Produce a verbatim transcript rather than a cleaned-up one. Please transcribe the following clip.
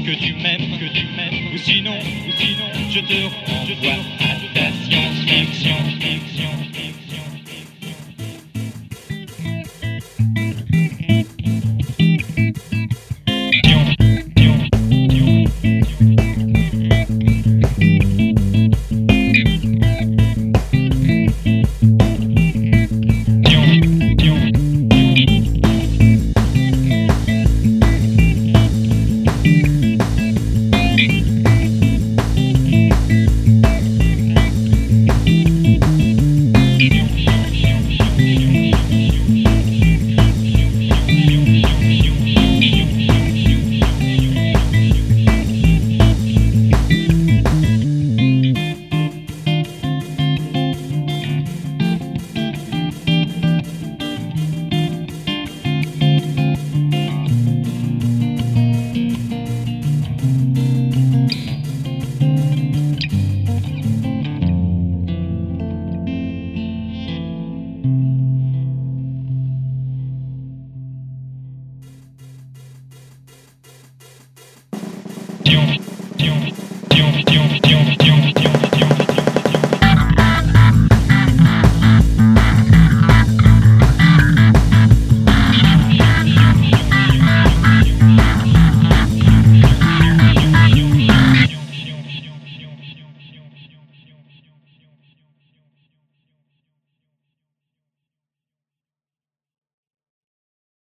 que tu m'aimes, que tu m'aimes, ou sinon, ou sinon, je te renvoie à ta science-fiction, fiction, fiction.